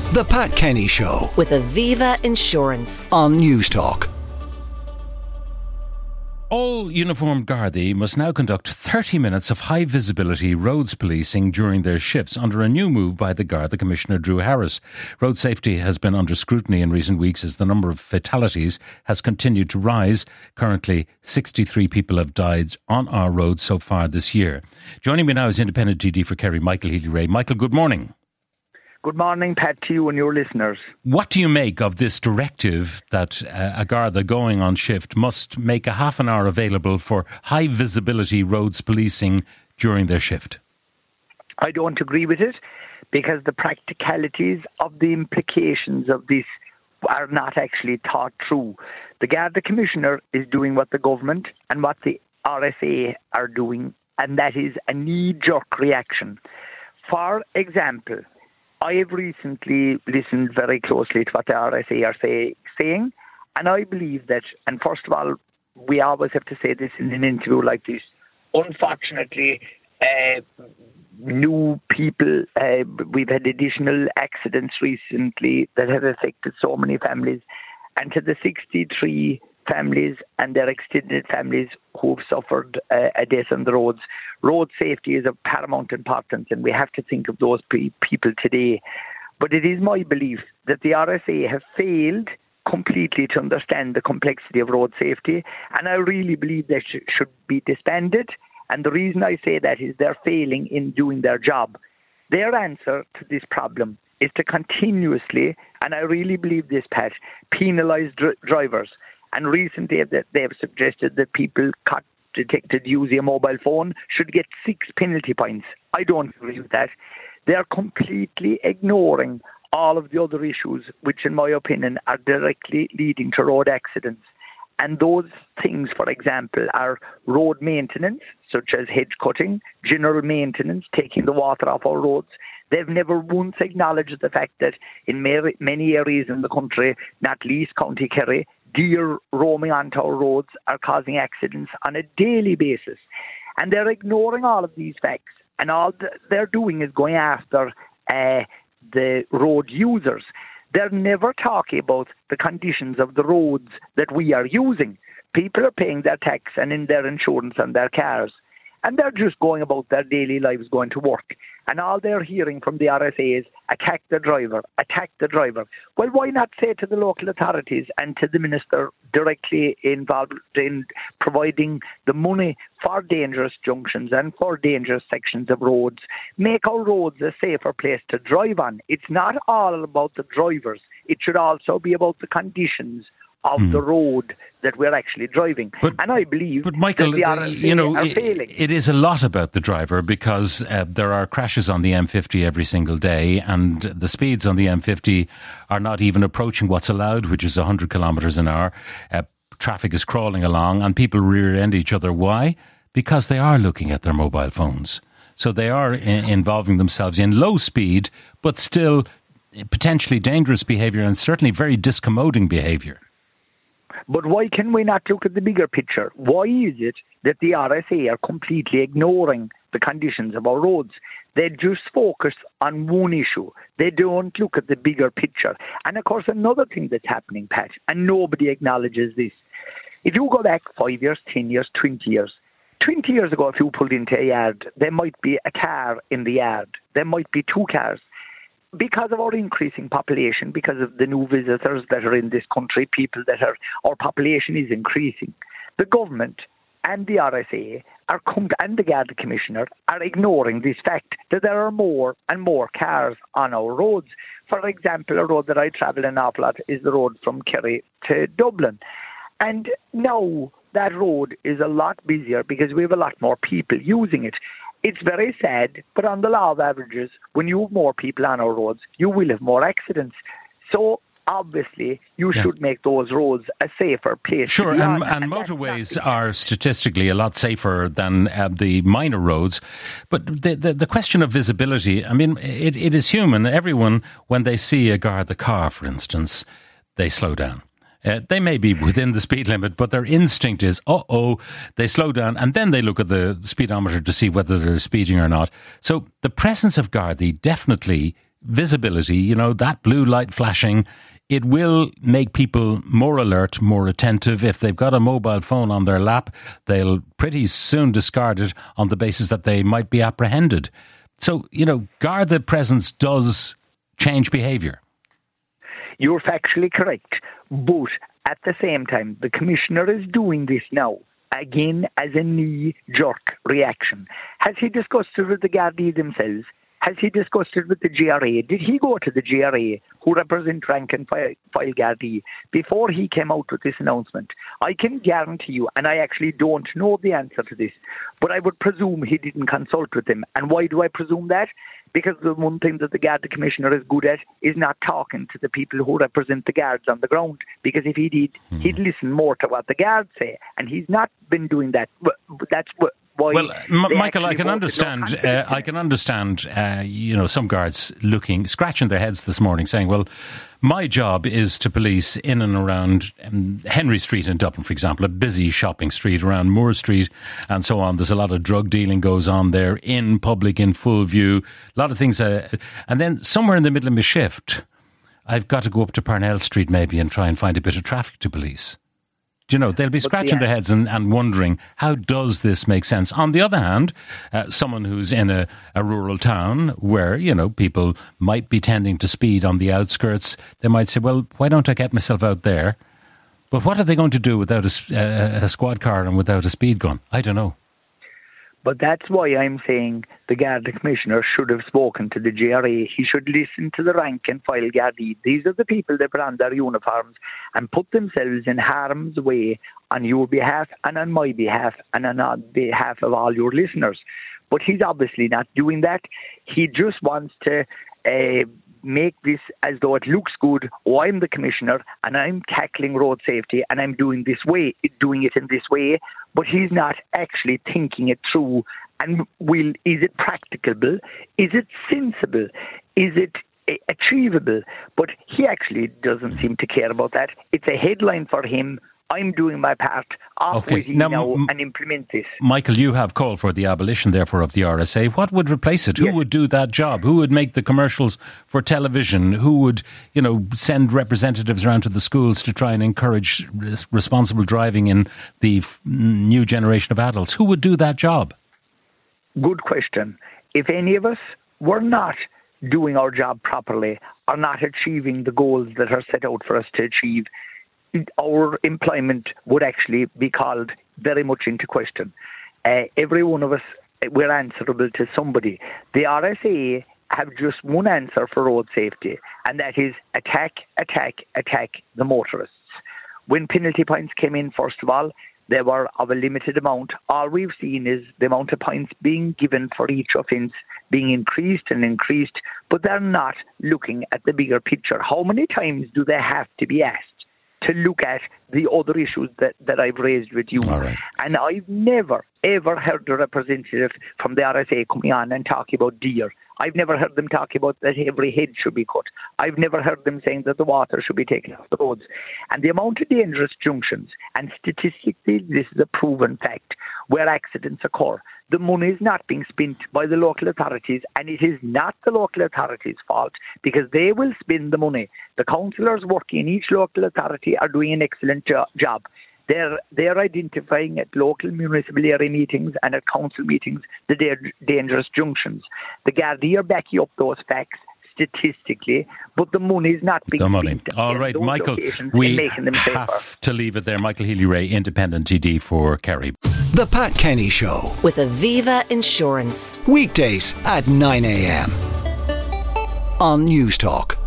The Pat Kenny Show with Aviva Insurance on Newstalk. All uniformed Gardaí must now conduct 30 minutes of high-visibility roads policing during their shifts under a new move by the Garda Commissioner Drew Harris. Road safety has been under scrutiny in recent weeks as the number of fatalities has continued to rise. Currently, 63 people have died on our roads so far this year. Joining me now is Independent TD for Kerry, Michael Healy-Rae. Michael, good morning. Good morning, Pat, to you and your listeners. What do you make of this directive that a Garda going on shift must make a half an hour available for high visibility roads policing during their shift? I don't agree with it because the practicalities of the implications of this are not actually thought through. The Garda Commissioner is doing what the government and what the RSA are doing, and that is a knee-jerk reaction. For example, I have recently listened very closely to what the RSA are saying, and I believe that, and first of all, we always have to say this in an interview like this, unfortunately, new people, we've had additional accidents recently that have affected so many families, and to the 63 families and their extended families who've suffered a death on the roads. Road safety is of paramount importance, and we have to think of those people today. But it is my belief that the RSA have failed completely to understand the complexity of road safety, and I really believe they should be disbanded. And the reason I say that is they're failing in doing their job. Their answer to this problem is to continuously, and I really believe this, Pat, penalise drivers. And recently they have suggested that people caught detected using a mobile phone should get 6 penalty points. I don't agree with that. They're completely ignoring all of the other issues, which in my opinion are directly leading to road accidents. And those things, for example, are road maintenance, such as hedge cutting, general maintenance, taking the water off our roads. They've never once acknowledged the fact that in many areas in the country, not least County Kerry, deer roaming onto our roads are causing accidents on a daily basis. And they're ignoring all of these facts. And all they're doing is going after the road users. They're never talking about the conditions of the roads that we are using. People are paying their tax and in their insurance on their cars. And they're just going about their daily lives going to work. And all they're hearing from the RSA is, attack the driver, attack the driver. Well, why not say to the local authorities and to the minister directly involved in providing the money for dangerous junctions and for dangerous sections of roads, make our roads a safer place to drive on. It's not all about the drivers. It should also be about the conditions of the road that we're actually driving. And I believe Michael, that the RSA are failing. It is a lot about the driver because there are crashes on the M50 every single day, and the speeds on the M50 are not even approaching what's allowed, which is 100 kilometres an hour. Traffic is crawling along and people rear-end each other. Why? Because they are looking at their mobile phones. So they are involving themselves in low speed, but still potentially dangerous behaviour and certainly very discommoding behaviour. But why can we not look at the bigger picture? Why is it that the RSA are completely ignoring the conditions of our roads? They just focus on one issue. They don't look at the bigger picture. And of course, another thing that's happening, Pat, and nobody acknowledges this. If you go back 5 years, 10 years, 20 years, 20 years ago, if you pulled into a yard, there might be a car in the yard. There might be 2 cars. Because of our increasing population, because of the new visitors that are in this country, our population is increasing. The government and the RSA and the Garda Commissioner are ignoring this fact that there are more and more cars on our roads. For example, a road that I travel an awful lot is the road from Kerry to Dublin. And now that road is a lot busier because we have a lot more people using it. It's very sad, but on the law of averages, when you have more people on our roads, you will have more accidents. So obviously, you should make those roads a safer place. Sure, and motorways are statistically a lot safer than the minor roads. But the question of visibility, I mean, it is human. Everyone, when they see a Garda car, for instance, they slow down. They may be within the speed limit, but their instinct is, they slow down, and then they look at the speedometer to see whether they're speeding or not. So the presence of Gardaí definitely visibility, you know, that blue light flashing, it will make people more alert, more attentive. If they've got a mobile phone on their lap, they'll pretty soon discard it on the basis that they might be apprehended. So, you know, Garda presence does change behaviour. You're factually correct. But at the same time, the Commissioner is doing this now, again, as a knee-jerk reaction. Has he discussed it with the Gardaí themselves? Has he discussed it with the GRA? Did he go to the GRA, who represent rank and file Gardaí, before he came out with this announcement? I can guarantee you, and I actually don't know the answer to this, but I would presume he didn't consult with them. And why do I presume that? Because the one thing that the Garda Commissioner is good at is not talking to the people who represent the guards on the ground. Because if he did, he'd listen more to what the guards say. And he's not been doing that. That's what... Well, Michael, I can understand. You know, some guards scratching their heads this morning, saying, "Well, my job is to police in and around Henry Street in Dublin, for example, a busy shopping street, around Moore Street, and so on. There's a lot of drug dealing goes on there, in public, in full view. A lot of things, and then somewhere in the middle of my shift, I've got to go up to Parnell Street maybe and try and find a bit of traffic to police." You know, they'll be scratching their heads and wondering, how does this make sense? On the other hand, someone who's in a rural town where, you know, people might be tending to speed on the outskirts, they might say, well, why don't I get myself out there? But what are they going to do without a squad car and without a speed gun? I don't know. But that's why I'm saying the Garda Commissioner should have spoken to the GRA. He should listen to the rank and file Gardaí. These are the people that put on their uniforms and put themselves in harm's way on your behalf and on my behalf and on behalf of all your listeners. But he's obviously not doing that. He just wants to make this as though it looks good. Oh, I'm the Commissioner and I'm tackling road safety and I'm doing it in this way. But he's not actually thinking it through. And is it practicable? Is it sensible? Is it achievable? But he actually doesn't seem to care about that. It's a headline for him. I'm doing my part. Off with you now and implement this. Michael, you have called for the abolition, therefore, of the RSA. What would replace it? Who would do that job? Who would make the commercials for television? Who would, you know, send representatives around to the schools to try and encourage responsible driving in the new generation of adults? Who would do that job? Good question. If any of us were not doing our job properly or not achieving the goals that are set out for us to achieve, our employment would actually be called very much into question. Every one of us, we're answerable to somebody. The RSA have just one answer for road safety, and that is attack the motorists. When penalty points came in, first of all, they were of a limited amount. All we've seen is the amount of points being given for each offence being increased, but they're not looking at the bigger picture. How many times do they have to be asked to look at the other issues that I've raised with you? Right. And I've never, ever heard a representative from the RSA coming on and talking about deer. I've never heard them talk about that every head should be cut. I've never heard them saying that the water should be taken off the roads. And the amount of dangerous junctions, and statistically this is a proven fact, where accidents occur, the money is not being spent by the local authorities, and it is not the local authorities' fault, because they will spend the money. The councillors working in each local authority are doing an excellent job. They're identifying at local municipal area meetings and at council meetings the dangerous junctions. The Gardaí are backing up those facts statistically, but the money is not being spent. All right, Michael, we have to leave it there. Michael Healy-Rae, Independent TD for Kerry. The Pat Kenny Show with Aviva Insurance. Weekdays at 9 a.m. on News Talk.